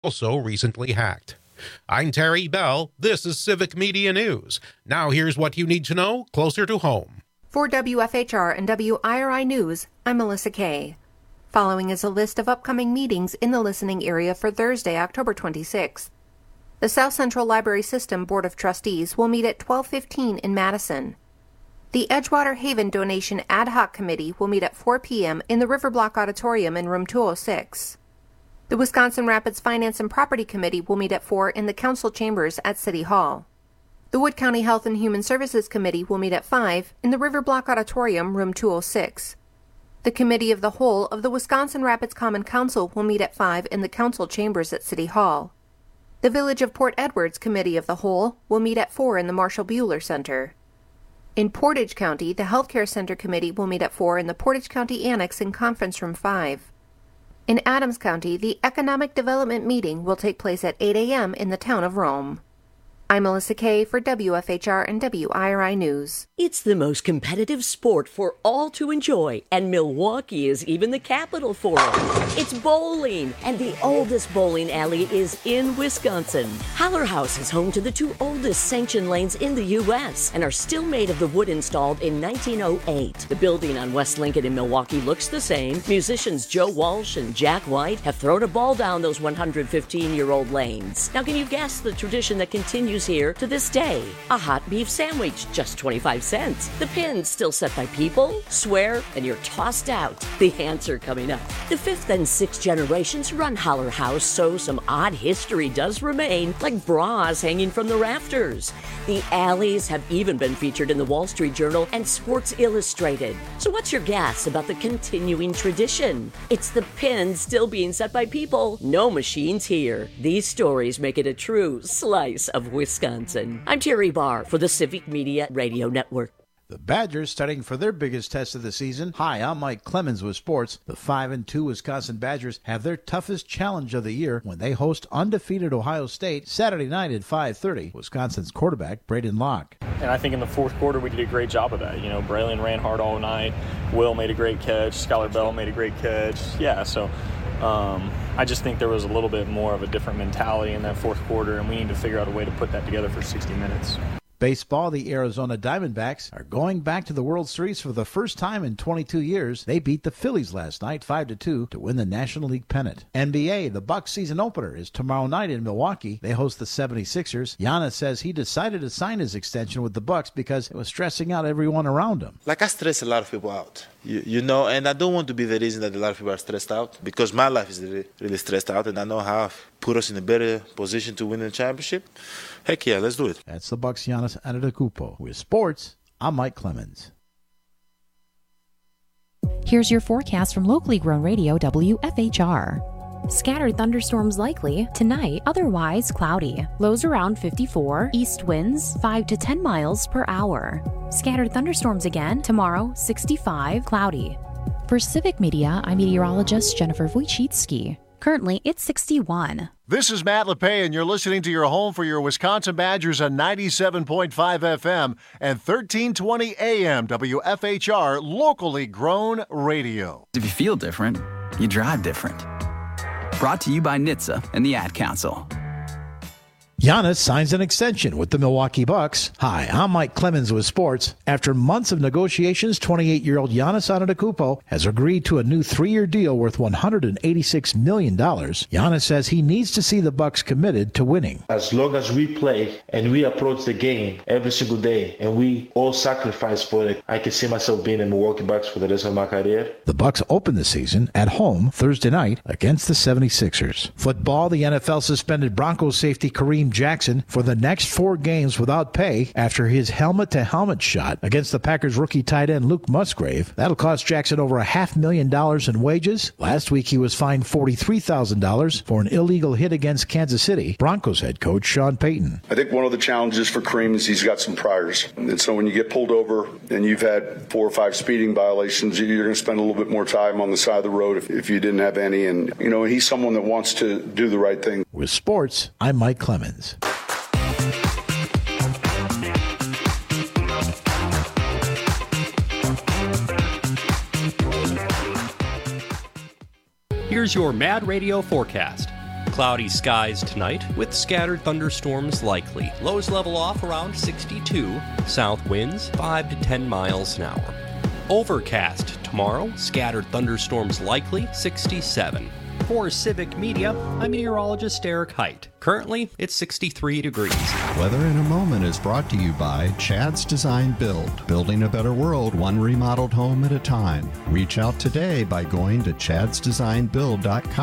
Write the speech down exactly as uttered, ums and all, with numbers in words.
also recently hacked. I'm Terry Bell. This is Civic Media News. Now here's what you need to know closer to home. For W F H R and W I R I News, I'm Melissa Kay. Following is a list of upcoming meetings in the listening area for Thursday, October twenty-sixth. The South Central Library System Board of Trustees will meet at twelve fifteen in Madison. The Edgewater Haven Donation Ad Hoc Committee will meet at four p.m. in the Riverblock Auditorium in room two oh six. The Wisconsin Rapids Finance and Property Committee will meet at four in the Council Chambers at City Hall. The Wood County Health and Human Services Committee will meet at five in the Riverblock Auditorium, room two oh six. The Committee of the Whole of the Wisconsin Rapids Common Council will meet at five in the Council Chambers at City Hall. The Village of Port Edwards Committee of the Whole will meet at four in the Marshall Buehler Center. In Portage County, the Healthcare Center Committee will meet at four in the Portage County Annex in Conference Room five. In Adams County, the Economic Development Meeting will take place at eight a.m. in the town of Rome. I'm Melissa Kay for W F H R and W I R I News. It's the most competitive sport for all to enjoy, and Milwaukee is even the capital for it. It's bowling, and the oldest bowling alley is in Wisconsin. Haller House is home to the two oldest sanctioned lanes in the U S and are still made of the wood installed in nineteen oh eight. The building on West Lincoln in Milwaukee looks the same. Musicians Joe Walsh and Jack White have thrown a ball down those one hundred fifteen-year-old lanes. Now, can you guess the tradition that continues here to this day? A hot beef sandwich, just twenty-five cents. The pins still set by people, swear, and you're tossed out. The answer coming up. The fifth and sixth generations run Haller House, so some odd history does remain, like bras hanging from the rafters. The alleys have even been featured in the Wall Street Journal and Sports Illustrated. So what's your guess about the continuing tradition? It's the pins still being set by people, no machines here. These stories make it a true slice of Wisconsin. I'm Terry Barr for the Civic Media Radio Network. The Badgers studying for their biggest test of the season. Hi, I'm Mike Clemens with sports. The five and two Wisconsin Badgers have their toughest challenge of the year when they host undefeated Ohio State Saturday night at five thirty. Wisconsin's quarterback, Braden Locke. And I think in the fourth quarter we did a great job of that. You know, Braylon ran hard all night. Will made a great catch. Skylar Bell made a great catch. Yeah, so um, I just think there was a little bit more of a different mentality in that fourth quarter, and we need to figure out a way to put that together for sixty minutes. Baseball, the Arizona Diamondbacks are going back to the World Series for the first time in twenty-two years. They beat the Phillies last night five to two to win the National League pennant. N B A, the Bucks season opener is tomorrow night in Milwaukee. They host the seventy-sixers. Giannis says he decided to sign his extension with the Bucks because it was stressing out everyone around him. Like, I stress a lot of people out. You, you know, and I don't want to be the reason that a lot of people are stressed out, because my life is really, really stressed out, and I know how I've put us in a better position to win the championship. Heck yeah, let's do it. That's the Bucks' Giannis Antetokounmpo. With sports, I'm Mike Clemens. Here's your forecast from locally grown radio W F H R. Scattered thunderstorms likely tonight, otherwise cloudy. Lows around fifty-four, east winds five to ten miles per hour. Scattered thunderstorms again tomorrow, sixty-five, cloudy. For Civic Media, I'm meteorologist Jennifer Wojcicki. Currently, it's sixty-one. This is Matt LePay, and you're listening to your home for your Wisconsin Badgers on ninety-seven point five F M and thirteen twenty A M W F H R, locally grown radio. If you feel different, you drive different. Brought to you by N H T S A and the Ad Council. Giannis signs an extension with the Milwaukee Bucks. Hi, I'm Mike Clemens with sports. After months of negotiations, twenty-eight-year-old Giannis Antetokounmpo has agreed to a new three-year deal worth one hundred eighty-six million dollars. Giannis says he needs to see the Bucks committed to winning. As long as we play and we approach the game every single day and we all sacrifice for it, I can see myself being in Milwaukee Bucks for the rest of my career. The Bucks open the season at home Thursday night against the seventy-sixers. Football, the N F L suspended Broncos safety Kareem Jackson for the next four games without pay after his helmet-to-helmet shot against the Packers rookie tight end Luke Musgrave. That'll cost Jackson over a half million dollars in wages. Last week he was fined forty-three thousand dollars for an illegal hit against Kansas City. Broncos head coach Sean Payton. I think one of the challenges for Kareem is he's got some priors. And so when you get pulled over and you've had four or five speeding violations, you're going to spend a little bit more time on the side of the road if, if you didn't have any. And, you know, he's someone that wants to do the right thing. With sports, I'm Mike Clemens. Here's your Mad Radio forecast. Cloudy skies tonight with scattered thunderstorms likely. Lows level off around sixty-two. South winds five to ten miles an hour. Overcast tomorrow. Scattered thunderstorms likely, sixty-seven. For Civic Media, I'm meteorologist Eric Height. Currently, it's sixty-three degrees. Weather in a Moment is brought to you by Chad's Design Build. Building a better world, one remodeled home at a time. Reach out today by going to chads design build dot com.